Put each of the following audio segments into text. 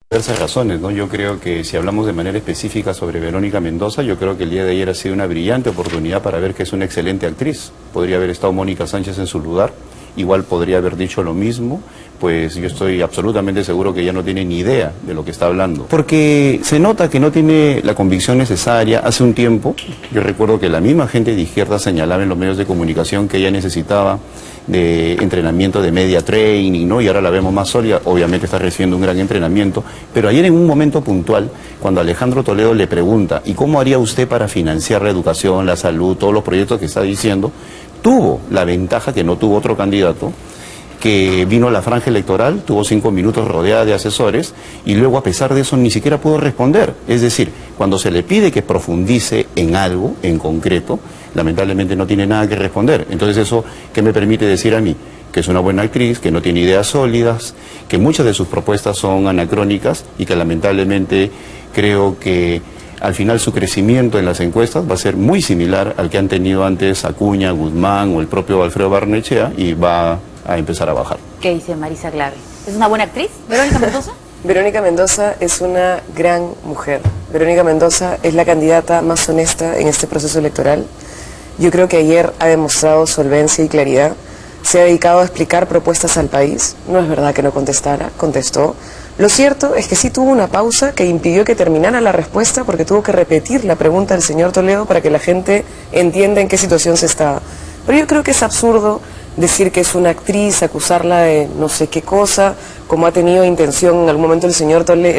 Diversas razones, ¿no? Yo creo que si hablamos de manera específica sobre Verónica Mendoza, yo creo que el día de ayer ha sido una brillante oportunidad para ver que es una excelente actriz. Podría haber estado Mónica Sánchez en su lugar, igual podría haber dicho lo mismo, pues yo estoy absolutamente seguro que ella no tiene ni idea de lo que está hablando. Porque se nota que no tiene la convicción necesaria. Hace un tiempo, yo recuerdo que la misma gente de izquierda señalaba en los medios de comunicación que ella necesitaba de entrenamiento de media training, ¿no? Y ahora la vemos más sólida, obviamente está recibiendo un gran entrenamiento, pero ayer en un momento puntual, cuando Alejandro Toledo le pregunta, ¿y cómo haría usted para financiar la educación, la salud, todos los proyectos que está diciendo? Tuvo la ventaja que no tuvo otro candidato, que vino a la franja electoral, tuvo 5 minutos rodeada de asesores y luego a pesar de eso ni siquiera pudo responder. Es decir, cuando se le pide que profundice en algo en concreto, lamentablemente no tiene nada que responder. Entonces eso, ¿qué me permite decir a mí? Que es una buena actriz, que no tiene ideas sólidas, que muchas de sus propuestas son anacrónicas y que lamentablemente creo que al final su crecimiento en las encuestas va a ser muy similar al que han tenido antes Acuña, Guzmán o el propio Alfredo Barnechea y va a empezar a bajar. ¿Qué dice Marisa Glave? ¿Es una buena actriz, Verónica Mendoza? Verónica Mendoza es una gran mujer. Verónica Mendoza es la candidata más honesta en este proceso electoral. Yo creo que ayer ha demostrado solvencia y claridad. Se ha dedicado a explicar propuestas al país. No es verdad que no contestara, contestó. Lo cierto es que sí tuvo una pausa que impidió que terminara la respuesta porque tuvo que repetir la pregunta del señor Toledo para que la gente entienda en qué situación se estaba. Pero yo creo que es absurdo decir que es una actriz, acusarla de no sé qué cosa, como ha tenido intención en algún momento el señor Toledo,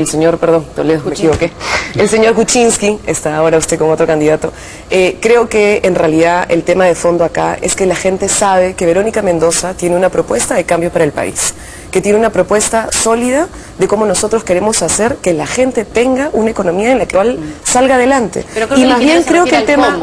me equivoqué, el señor Kuczynski, está ahora usted con otro candidato. Creo que en realidad el tema de fondo acá es que la gente sabe que Verónica Mendoza tiene una propuesta de cambio para el país, que tiene una propuesta sólida de cómo nosotros queremos hacer que la gente tenga una economía en la cual salga adelante. Y más bien creo que el tema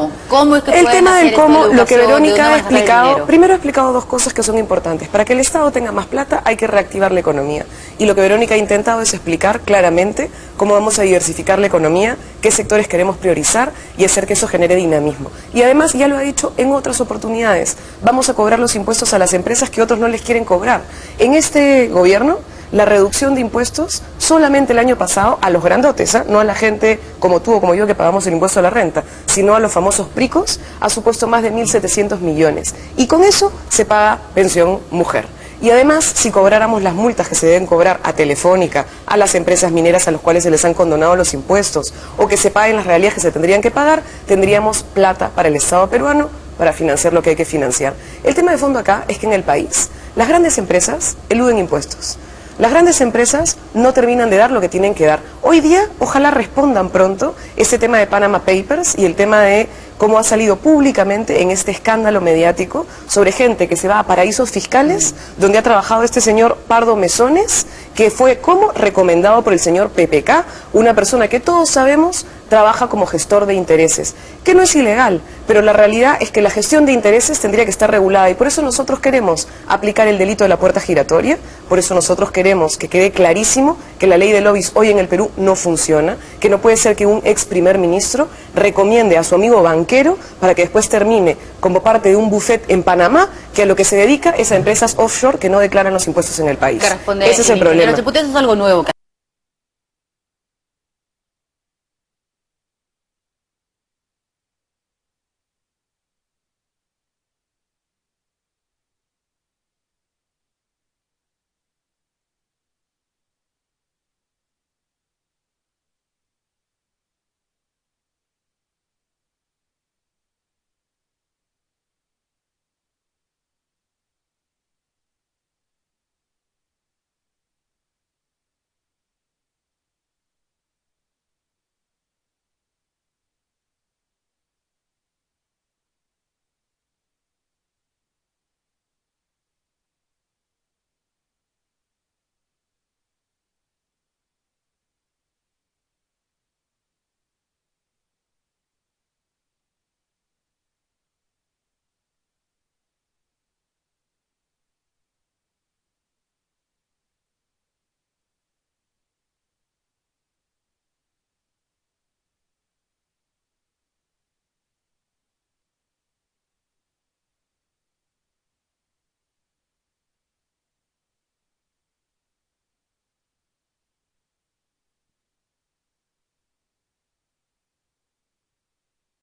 del cómo, lo que Verónica ha explicado, primero ha explicado dos cosas que son importantes. Para que el Estado tenga más plata hay que reactivar la economía. Y lo que Verónica ha intentado es explicar claramente cómo vamos a diversificar la economía, qué sectores queremos priorizar y hacer que eso genere dinamismo. Y además ya lo ha dicho en otras oportunidades, vamos a cobrar los impuestos a las empresas que otros no les quieren cobrar. En este gobierno, la reducción de impuestos solamente el año pasado a los grandotes, no a la gente como tú o como yo que pagamos el impuesto a la renta, sino a los famosos pricos, ha supuesto más de 1.700 millones. Y con eso se paga pensión mujer. Y además, si cobráramos las multas que se deben cobrar a Telefónica, a las empresas mineras a las cuales se les han condonado los impuestos, o que se paguen las regalías que se tendrían que pagar, tendríamos plata para el Estado peruano para financiar lo que hay que financiar. El tema de fondo acá es que en el país las grandes empresas eluden impuestos. Las grandes empresas no terminan de dar lo que tienen que dar. Hoy día, ojalá respondan pronto este tema de Panama Papers y el tema de cómo ha salido públicamente en este escándalo mediático sobre gente que se va a paraísos fiscales, donde ha trabajado este señor Pardo Mesones, que fue como recomendado por el señor PPK, una persona que todos sabemos trabaja como gestor de intereses, que no es ilegal, pero la realidad es que la gestión de intereses tendría que estar regulada y por eso nosotros queremos aplicar el delito de la puerta giratoria, por eso nosotros queremos que quede clarísimo que la ley de lobbies hoy en el Perú no funciona, que no puede ser que un ex primer ministro recomiende a su amigo banquero para que después termine como parte de un buffet en Panamá, que a lo que se dedica es a empresas offshore que no declaran los impuestos en el país. Ese es el problema. Pero es algo nuevo.